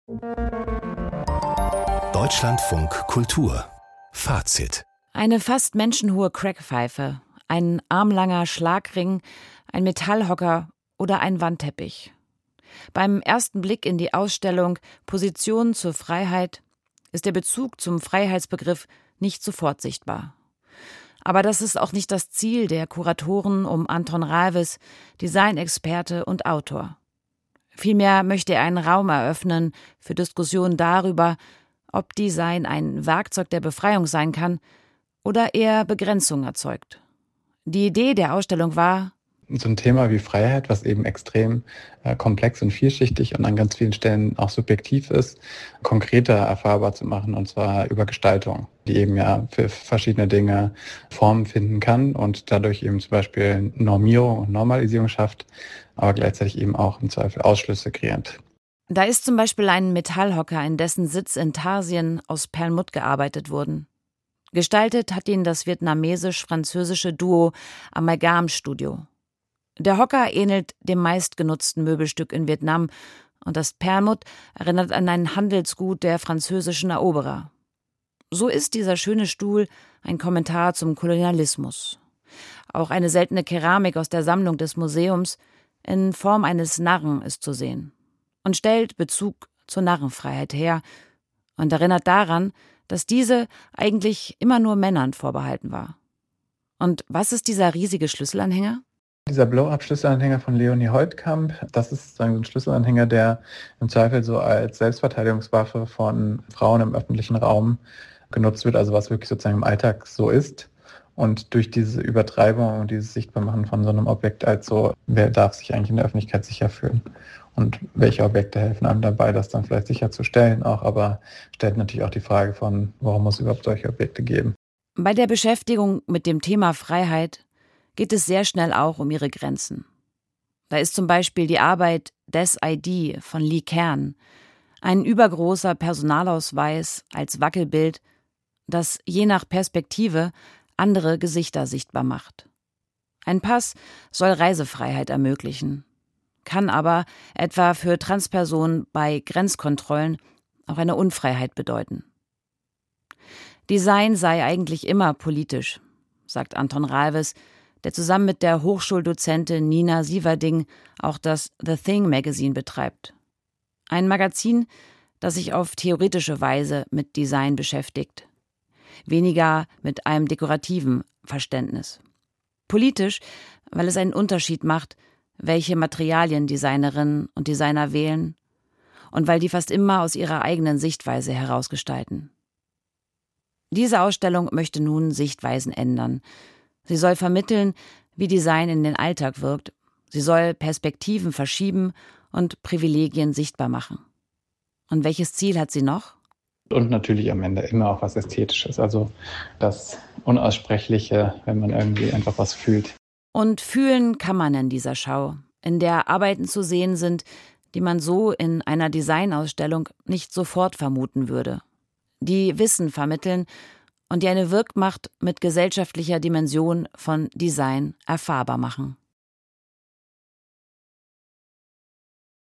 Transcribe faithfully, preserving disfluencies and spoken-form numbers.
Deutschlandfunk Kultur Fazit. Eine fast menschenhohe Crackpfeife, ein armlanger Schlagring, ein Metallhocker oder ein Wandteppich. Beim ersten Blick in die Ausstellung Position zur Freiheit ist der Bezug zum Freiheitsbegriff nicht sofort sichtbar. Aber das ist auch nicht das Ziel der Kuratoren um Anton Ralves, Designexperte und Autor. Vielmehr möchte er einen Raum eröffnen für Diskussionen darüber, ob Design ein Werkzeug der Befreiung sein kann oder eher Begrenzung erzeugt. Die Idee der Ausstellung war, so ein Thema wie Freiheit, was eben extrem äh, komplex und vielschichtig und an ganz vielen Stellen auch subjektiv ist, konkreter erfahrbar zu machen, und zwar über Gestaltung, die eben ja für verschiedene Dinge Formen finden kann und dadurch eben zum Beispiel Normierung und Normalisierung schafft, aber gleichzeitig eben auch im Zweifel Ausschlüsse kreiert. Da ist zum Beispiel ein Metallhocker, in dessen Sitz in Tarsien aus Perlmutt gearbeitet wurden. Gestaltet hat ihn das vietnamesisch-französische Duo Amalgam Studio. Der Hocker ähnelt dem meistgenutzten Möbelstück in Vietnam und das Perlmutt erinnert an ein Handelsgut der französischen Eroberer. So ist dieser schöne Stuhl ein Kommentar zum Kolonialismus. Auch eine seltene Keramik aus der Sammlung des Museums in Form eines Narren ist zu sehen und stellt Bezug zur Narrenfreiheit her und erinnert daran, dass diese eigentlich immer nur Männern vorbehalten war. Und was ist dieser riesige Schlüsselanhänger? Dieser Blow-up-Schlüsselanhänger von Leonie Holtkamp, das ist sozusagen so ein Schlüsselanhänger, der im Zweifel so als Selbstverteidigungswaffe von Frauen im öffentlichen Raum genutzt wird, also was wirklich sozusagen im Alltag so ist. Und durch diese Übertreibung und dieses Sichtbarmachen von so einem Objekt als so, wer darf sich eigentlich in der Öffentlichkeit sicher fühlen? Und welche Objekte helfen einem dabei, das dann vielleicht sicherzustellen auch, aber stellt natürlich auch die Frage von, warum muss es überhaupt solche Objekte geben? Bei der Beschäftigung mit dem Thema Freiheit geht es sehr schnell auch um ihre Grenzen. Da ist zum Beispiel die Arbeit Des I D von Lee Kern, ein übergroßer Personalausweis als Wackelbild, das je nach Perspektive andere Gesichter sichtbar macht. Ein Pass soll Reisefreiheit ermöglichen, kann aber etwa für Transpersonen bei Grenzkontrollen auch eine Unfreiheit bedeuten. Design sei eigentlich immer politisch, sagt Anton Ralves, der zusammen mit der Hochschuldozentin Nina Sieverding auch das The Thing Magazine betreibt. Ein Magazin, das sich auf theoretische Weise mit Design beschäftigt. Weniger mit einem dekorativen Verständnis. Politisch, weil es einen Unterschied macht, welche Materialien Designerinnen und Designer wählen und weil die fast immer aus ihrer eigenen Sichtweise herausgestalten. Diese Ausstellung möchte nun Sichtweisen ändern. Sie soll vermitteln, wie Design in den Alltag wirkt. Sie soll Perspektiven verschieben und Privilegien sichtbar machen. Und welches Ziel hat sie noch? Und natürlich am Ende immer auch was Ästhetisches, also das Unaussprechliche, wenn man irgendwie einfach was fühlt. Und fühlen kann man in dieser Schau, in der Arbeiten zu sehen sind, die man so in einer Designausstellung nicht sofort vermuten würde. Die Wissen vermitteln und die eine Wirkmacht mit gesellschaftlicher Dimension von Design erfahrbar machen.